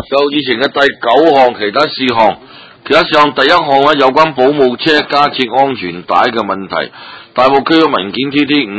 就以前嘅第9項其他事項。第一項咧，有關保姆車加設安全帶嘅問題，大埔區嘅文件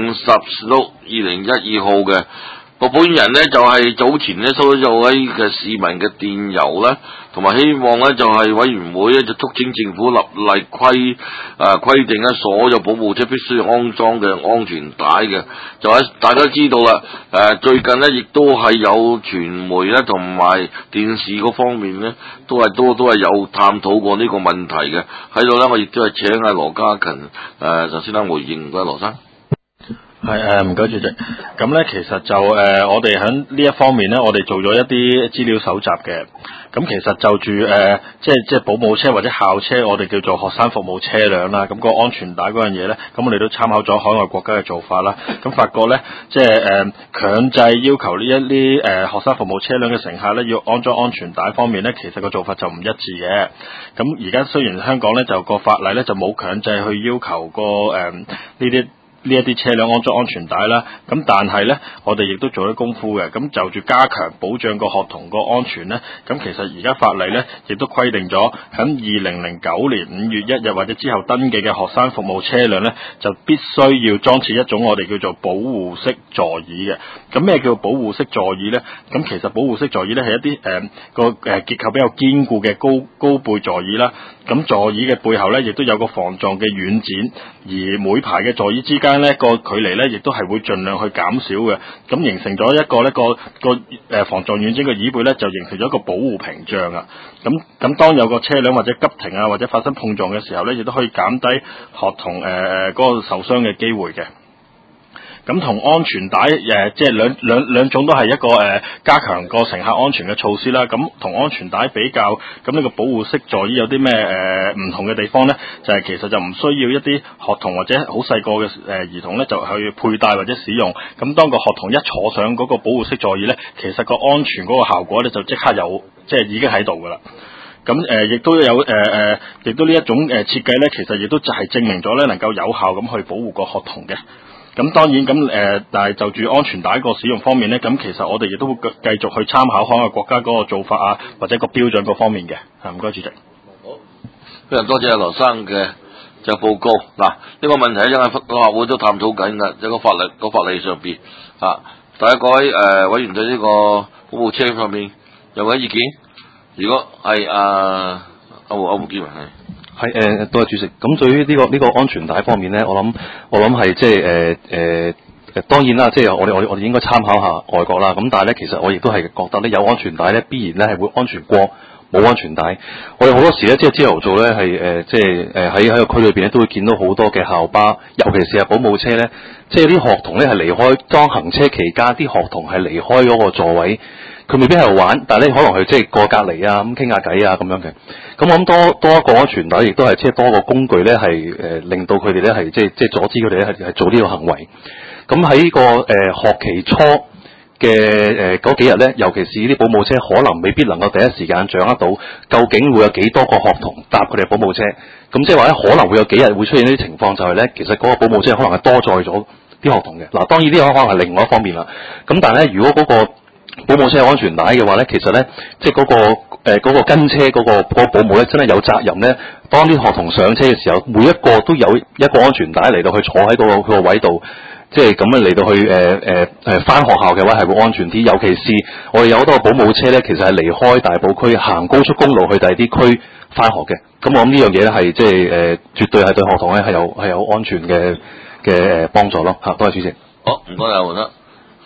TT50/2012號嘅個保險人呢，就係早前呢收到一位嘅市民嘅電郵啦，同埋希望呢就係委員會呢就促請政府立例規定呢所有保姆車必須要安裝嘅安全帶嘅。就喺大家知道啦，最近呢亦都係有傳媒咧同埋電視嗰方面呢都係有探討過呢個問題嘅。喺度呢，我亦都係請阿羅家勤就先生回應，唔該羅生。 係唔該主席。咁咧其實就我哋喺呢一方面咧，我哋做咗一啲資料搜集嘅。咁其實就住即係保姆車或者校車，我哋叫做學生服務車輛啦。咁個安全帶嗰樣嘢咧，咁我哋都參考咗海外國家嘅做法啦。咁發覺咧，即係強制要求呢一啲學生服務車輛嘅乘客咧要安裝安全帶方面咧，其實個做法就唔一致嘅。咁而家雖然香港咧就個法例咧就冇強制去要求呢一啲車輛安裝安全帶啦，咁但係呢，我哋亦都做咗功夫嘅，咁就住加強保障個學童個安全呢，咁其實而家法例呢，亦都規定咗喺2009年5月1日或者之後登記嘅學生服務車輛呢，就必須要裝設一種我哋叫做保護式座椅嘅。咁咩叫保護式座椅呢？咁其實保護式座椅呢，係一啲結構比較堅固嘅高背座椅啦。咁座椅嘅背後呢，亦都有個防撞嘅軟墊，而每排嘅座椅之間呢個距離呢，亦都係會盡量去減少嘅。咁形成咗一個呢個防撞軟墊嘅椅背呢，就形成咗一個保護屏障啊。咁當有個車輛或者急停啊，或者發生碰撞嘅時候呢，亦都可以減低學童嗰個受傷嘅機會嘅。咁同安全帶即係兩種都係一個加強個乘客安全嘅措施啦。咁同安全帶比較，咁呢個保護式座椅有啲咩唔同嘅地方呢？就係其實就唔需要一啲學童或者好細個嘅兒童呢，就去佩戴或者使用。咁當個學童一坐上嗰個保護式座椅呢，其實個安全嗰個效果呢，就即刻有，即係已經喺度噶啦。咁亦都有亦都呢一種設計呢，其實亦都就係證明咗呢能夠有效咁去保護個學童嘅。咁當然咁但係就住安全帶個使用方面呢，咁其實我哋亦都會繼續去參考海外國家嗰個做法啊，或者個標準嗰方面嘅。唔該主席。 好，非常多謝阿羅生嘅就報告。嗱，呢個問題因為立法會都探討緊㗎，一個法例上邊大家各位委員對呢個保姆車方面有冇意見？如果係阿胡建文係。 多謝主席。咁對於呢個安全帶方面咧，我諗係即係當然啦，即係我哋應該參考下外國啦。咁但係咧，其實我亦都係覺得咧，有安全帶咧，必然咧係會安全過冇安全帶。我哋好多時咧，即係朝頭早咧係即係喺個區裏邊咧，都會見到好多嘅校巴，尤其是係保姆車咧，即係啲學童咧係離開當行車期間，啲學童係離開嗰個座位。佢未必喺度玩，但係咧可能佢即係過隔離啊，咁傾下偈啊咁樣嘅。咁我諗多一個安全帶，亦都係即係多個工具咧，係令到佢哋咧係即係阻止佢哋咧係做呢個行為。咁喺呢個學期初嘅嗰幾日咧，尤其是呢啲保姆車，可能未必能夠第一時間掌握到究竟會有幾多個學童搭佢哋保姆車。咁即係話咧，可能會有幾日會出現呢啲情況，就係咧，其實嗰個保姆車可能係多載咗啲學童嘅。嗱，當然呢個可能係另外一方面啦。咁但係咧，如果嗰個保姆車有安全帶嘅話咧，其實咧，即係嗰個跟車嗰個保姆咧，真係有責任咧。當啲學童上車嘅時候，每一個都有一個安全帶嚟到去坐喺佢個位度，即係咁樣嚟到去返學校嘅話係會安全啲。尤其是我哋有好多保姆車咧，其實係離開大埔區行高速公路去第二啲區返學嘅。咁我諗呢樣嘢咧係即係絕對係對學童咧係有安全嘅幫助咯嚇。多謝主席。 好，唔該阿黃生。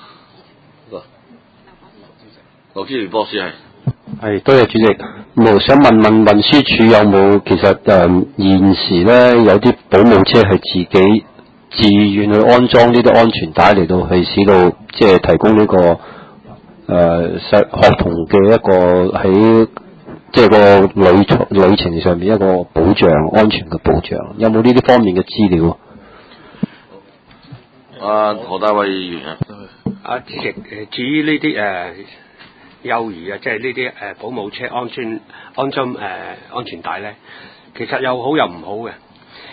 劉志聯博士係多謝主席。我想問運輸署有冇其實現時咧有啲保姆車係自己自願去安裝呢啲安全帶嚟到去使到即係提供呢個學童嘅一個喺即係個旅程上面一個保障安全嘅保障，有冇呢啲方面嘅資料？ 何大衛議員主席至於呢啲幼兒啊，即係呢啲保姆車安裝安全帶咧，其實有好有唔好嘅。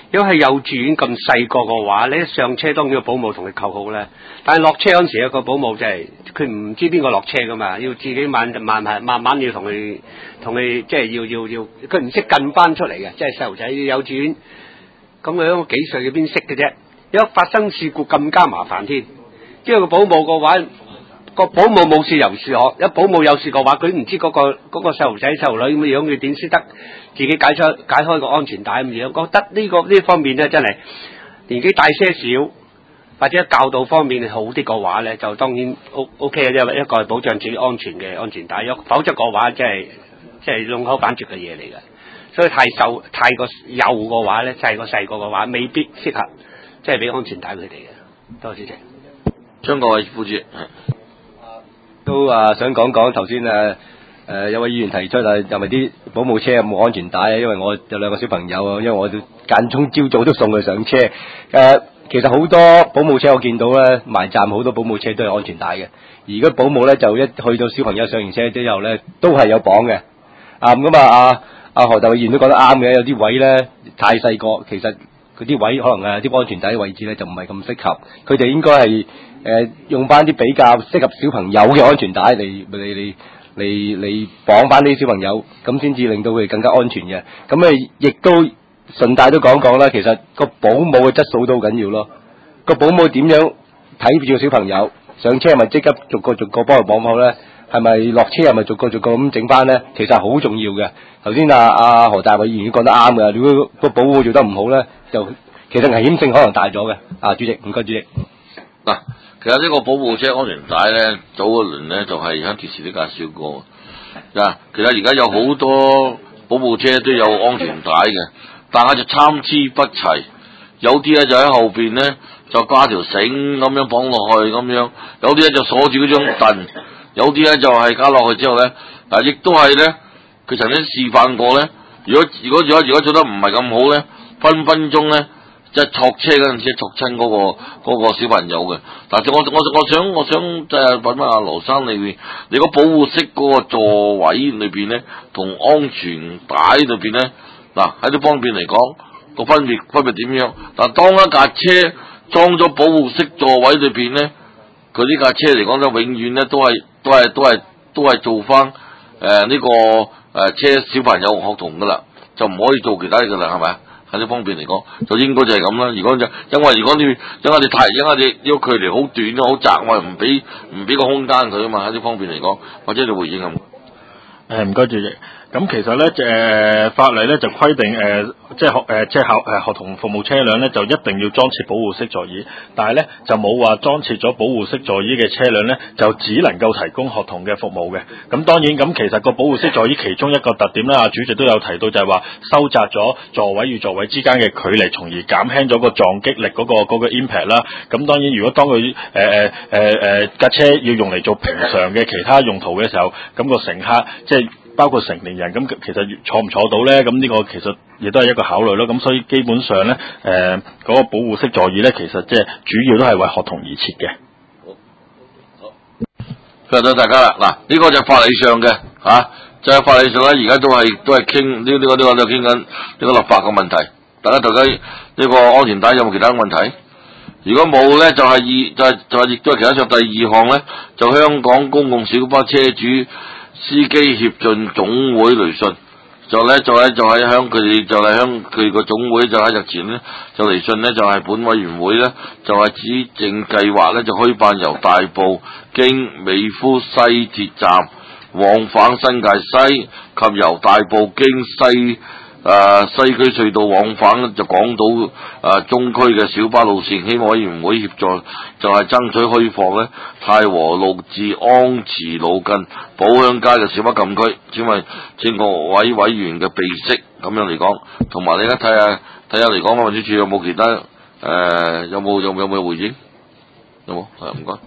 如果係幼稚園咁細個嘅話咧，上車當然個保姆同佢扣好啦，但係落車嗰陣時有個保姆就係佢唔知邊個落車噶嘛，要自己慢慢要同佢即係要佢唔識近翻出嚟嘅，即係細路仔幼稚園咁樣幾歲嘅邊識嘅啫，如果發生事故更加麻煩添，因為個保姆嘅話。個保姆冇事由事學，一保姆有事嘅話，佢唔知嗰個細路仔細路女咁樣，佢點識得自己解開個安全帶咁樣？覺得呢方面咧真係年紀大些少，或者教導方面好啲嘅話咧，就當然 OK 嘅，因為一個係保障自己安全嘅安全帶，否則嘅話即係弄口反絕嘅嘢嚟嘅。所以太過幼嘅話咧，細個嘅話，未必適合即係俾安全帶佢哋嘅。多謝主席。 張國偉副主席。 都想講講頭先有位議員提出又咪啲保姆車有冇安全帶啊？因為我有兩個小朋友啊，因為我都間中朝早都送佢上車。其實好多保姆車我見到咧，埋站好多保姆車都有安全帶嘅。而嗰保姆咧就一去到小朋友上完車之後咧，都係有綁嘅。何大偉議員都講得啱嘅，有啲位咧太細個，其實嗰啲位可能啲安全帶位置咧就唔係咁適合，佢哋應該係用翻啲比較適合小朋友嘅安全帶嚟綁翻啲小朋友，咁先至令到佢哋更加安全嘅。咁亦都順帶都講講啦，其實個保姆嘅質素都好緊要咯。個保姆點樣睇住個小朋友上車，係咪即刻逐個幫佢綁好咧？係咪落車係咪逐個咁整翻咧？其實好重要嘅。頭先何大偉議員都講得啱嘅，如果個保姆做得唔好咧，就其實危險性可能大咗嘅。主席，唔該主席。 嗱，其實呢個保姆車安全帶咧，早一輪咧就係喺電視都介紹過。嗱，其實而家有好多保姆車都有安全帶嘅，但係就參差不齊。有啲咧就喺後邊咧就掛條繩咁樣綁落去咁樣，有啲咧就鎖住嗰張凳，有啲咧就係加落去之後咧，亦都係咧佢曾經示範過咧。如果做得唔係咁好咧，分鐘咧。即係坐車嗰陣時，坐親嗰個小朋友嘅。但係我想即係問翻阿羅生你個保護式嗰個座位裏邊咧，同安全帶裏邊咧，嗱喺呢方面嚟講個分別點樣？嗱，當一架車裝咗保護式座位裏邊咧，佢呢架車嚟講咧，永遠咧都係做翻呢個車小朋友學童噶啦，就唔可以做其他嘢噶啦，係咪？喺呢方面嚟講，就應該就係咁啦。如果你呢個距離好短好窄，我係唔俾個空間佢啊嘛。喺呢方面嚟講，或者你回應咁。 唔該主席。咁其實咧，法例咧就規定學童服務車輛咧就一定要裝設保護式座椅，但係咧就冇話裝設咗保護式座椅嘅車輛咧就只能夠提供學童嘅服務嘅。咁當然咁，其實個保護式座椅其中一個特點咧，主席都有提到就係話收窄咗座位與座位之間嘅距離，從而減輕咗個撞擊力嗰個 impact 啦。咁當然，如果當佢架車要用嚟做平常嘅其他用途嘅時候，咁個乘客即係包括成年人，咁其實坐唔坐到咧？咁呢個其實亦都係一個考慮咯。咁所以基本上咧，嗰個保護式座椅咧，其實即係主要都係為學童而設嘅。 好，多謝大家啦。嗱，呢個就係法理上嘅就係法理上咧，而家都係傾呢個傾緊呢個立法嘅問題。大家呢個安全帶有冇其他問題？如果冇咧，就係亦都係其他上第二項咧，就香港公共小巴車主司機協進總會雷訊，就喺向佢個總會就喺日前咧就雷訊咧就係本委員會咧就係指正計劃咧就開辦由大埔經美孚西鐵站往返新界西及由大埔經西區隧道往返就港島中區嘅小巴路線，希望委員會協助就係爭取開放咧太和路至安慈路近寶鄉街嘅小巴禁區，請問政局委員嘅備悉咁樣嚟講，同埋你而家睇下嚟講，運輸署有冇其他有冇回應？有冇？係唔該。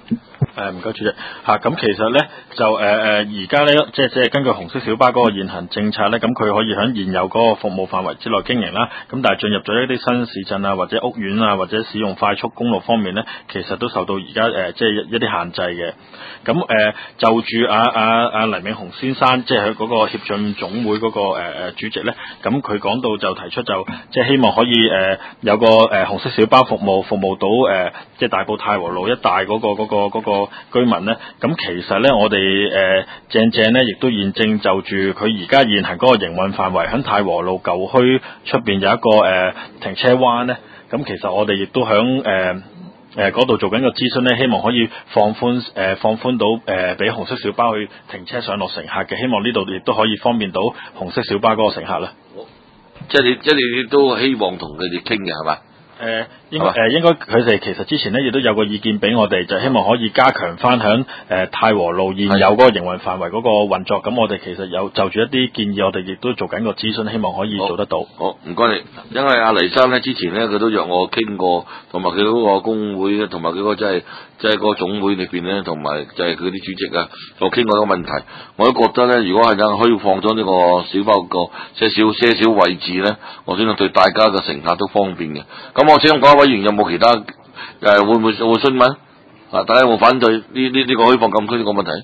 唔該主席嚇，咁其實咧就而家咧即係根據紅色小巴嗰個現行政策咧，咁佢可以喺現有嗰個服務範圍之內經營啦。咁但係進入咗一啲新市鎮啊，或者屋苑啊，或者使用快速公路方面咧，其實都受到而家即係一啲限制嘅。咁就住黎銘雄先生，即係佢嗰個協進總會嗰個主席咧，咁佢講到就提出就即係希望可以有個紅色小巴服務到即係大埔太和路一帶嗰個居民咧。咁其實咧我哋正咧亦都現正就住佢而家現行嗰個營運範圍喺太和路舊墟出邊有一個停車灣咧。咁其實我哋亦都響嗰度做緊個諮詢咧，希望可以放寬到俾紅色小巴去停車上落乘客嘅，希望呢度亦都可以方便到紅色小巴嗰個乘客啦。 即係你都希望同佢哋傾嘅係嘛？ 應該佢哋其實之前咧亦都有個意見俾我哋，就希望可以加強翻響太和路現有嗰個營運範圍嗰個運作。咁我哋其實有就住一啲建議，我哋亦都做緊個諮詢，希望可以做得到。 好，唔該你。因為阿黎生咧之前咧佢都約我傾過，同埋佢嗰個工會咧，同埋佢嗰個即係嗰個總會裏邊咧，同埋就係佢啲主席啊，我傾過一個問題。我都覺得咧，如果係可以放咗呢個小巴個些少位置咧，我相信對大家嘅乘客都方便嘅。咁我請各位委員有冇其他會唔會詢問啊？大家有冇反對呢個開放禁區呢個問題？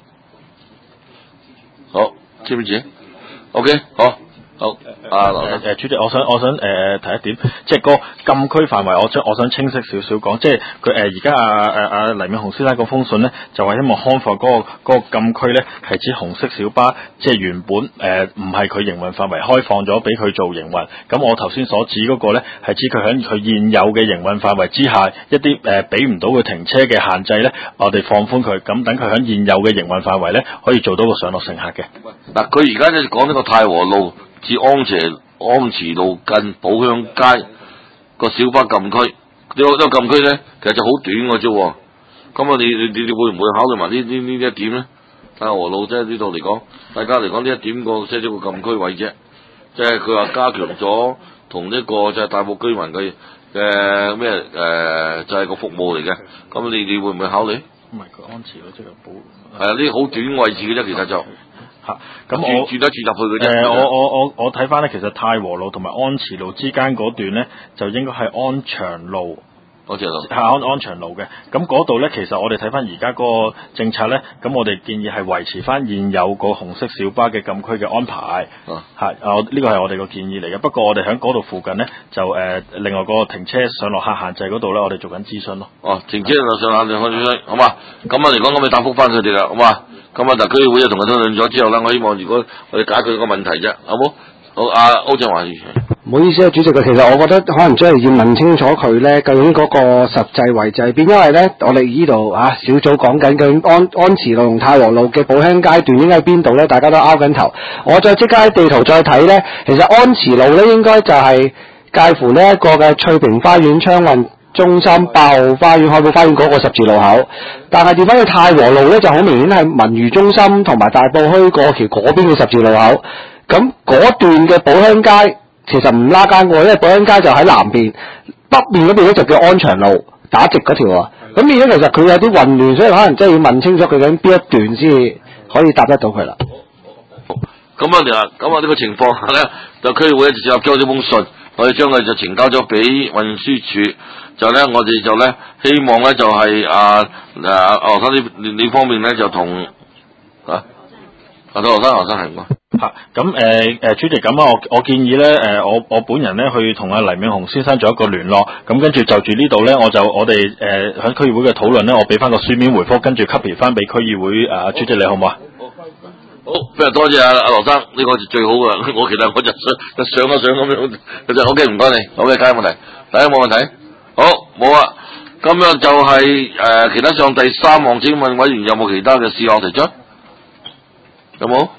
好，知唔知？OK， 好。 主席，我想提一點，即係個禁區範圍，我想清晰少少講，即係佢而家黎銘雄先生嗰封信咧，就係希望康復嗰個禁區咧，係指紅色小巴，即係原本唔係佢營運範圍開放咗俾佢做營運。咁我頭先所指嗰個咧，係指佢喺佢現有嘅營運範圍之下，一啲俾唔到佢停車嘅限制咧，我哋放寬佢，咁等佢喺現有嘅營運範圍咧，可以做到個上落乘客嘅。 嗱，佢而家咧講呢個太和路至安慈路近寶鄉街個小巴禁區，呢個禁區咧，其實就好短嘅啫。咁啊，你會唔會考慮埋呢一點咧？太和路即係呢度嚟講，大家嚟講呢一點個即係呢個禁區位啫。即係佢話加強咗同呢個就係大埔居民嘅咩就係個服務嚟嘅。咁你會唔會考慮？ 唔係佢安慈路即係寶。 係啊，呢啲好短位置嘅啫，其實就。 咁我轉得轉入去嘅啫。 我睇翻咧，其實太和路同埋安慈路之間嗰段咧，就應該係安祥路。安祥路嘅。咁嗰度咧，其實我哋睇翻而家嗰個政策咧，咁我哋建議係維持翻現有個紅色小巴嘅禁區嘅安排。呢個係我哋個建議嚟嘅。不過我哋喺嗰度附近咧，就另外個停車上落客限制嗰度咧，我哋做緊諮詢咯。 哦，停車上落客限制，好嘛？咁啊嚟講，咁你答覆翻佢哋啦，好嘛？咁啊，特區會又同佢討論咗之後咧，我希望如果我哋解決個問題啫，好冇？好，歐振華。 唔好意思啊，主席其實我覺得可能真係要問清楚佢咧，究竟嗰個實際位置喺邊？因為咧，我哋呢度小組講緊究竟安慈路同太和路嘅寶鄉街段應該喺邊度咧？大家都拗緊頭。我再即刻喺地圖再睇咧，其實安慈路咧應該就係介乎呢一個嘅翠屏花園昌運中心、8號花園、海寶花園嗰個十字路口，但係調翻去太和路咧就好明顯係文娛中心同埋大埔墟過橋嗰邊嘅十字路口。咁嗰段嘅寶鄉街其實唔拉更嘅，因為寶鄉街就喺南邊，北面嗰邊咧就叫安祥路，打直嗰條啊。咁而家其實佢有啲混亂，所以可能真係要問清楚佢究竟邊一段先可以答得到佢啦。 咁啊呢個情況下咧，就區會就接咗呢封信，我哋將佢就呈交咗俾運輸署。就咧，我哋就咧希望咧就係羅生呢方面咧就同羅生係唔該。 咁主席咁啊，我建議咧我本人咧去同阿黎銘雄先生做一個聯絡，咁跟住就住呢度咧，我哋喺區議會嘅討論咧，我俾翻個書面回覆，跟住 copy 翻俾區議會主席你好唔好啊？ 好，非常多謝阿羅生，呢個最好嘅。我其實我就想一想咁樣，就 OK， 唔該你，好嘅，解冇問題，大家冇問題。好，冇啊。咁樣就係其他上第3項，請問委員有冇其他嘅事項提出？有冇？